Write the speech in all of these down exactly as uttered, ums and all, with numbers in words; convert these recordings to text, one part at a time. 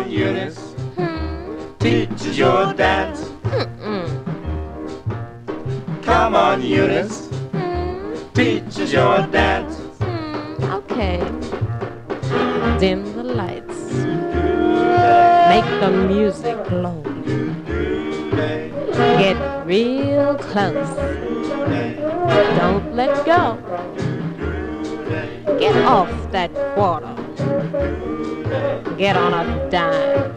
on, Eunice. Hmm. Teach us your dance. Mm-mm. Come on, Eunice. Hmm. Teach us your dance. Hmm. Okay. Dim the lights. Make the music glow. Get real close. Don't let go. Get off that quarter. Get on a dime.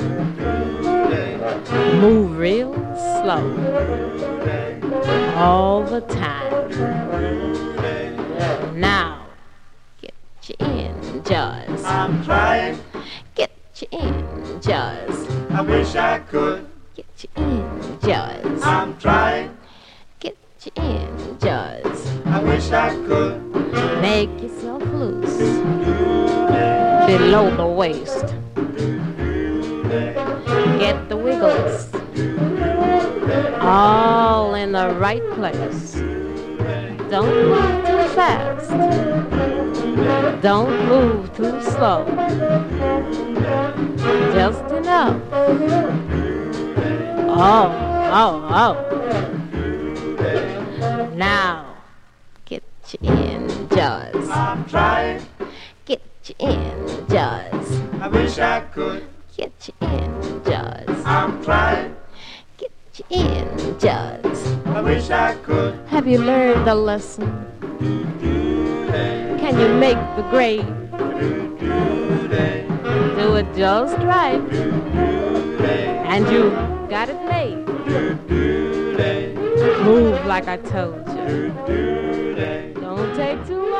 Move real slow. All the time. Now, get you in, Joyce. I'm trying. Get you in, Joyce. I wish I could. Get you in, Joyce. I'm trying. Get you in, Joyce. I wish I could. Make yourself loose below the waist. Get the wiggles all in the right place. Don't move too fast. Don't move too slow. Just enough. Oh, oh, oh. Now, get you in, Joyce. I'm trying. Get you in, Joyce. I wish I could. Get you in, Joyce. I'm trying. Get you in, Joyce. I wish I could. Have you learned the lesson? Can you make the grade? Do it just right. And you got it made. Move like I told you. Don't take too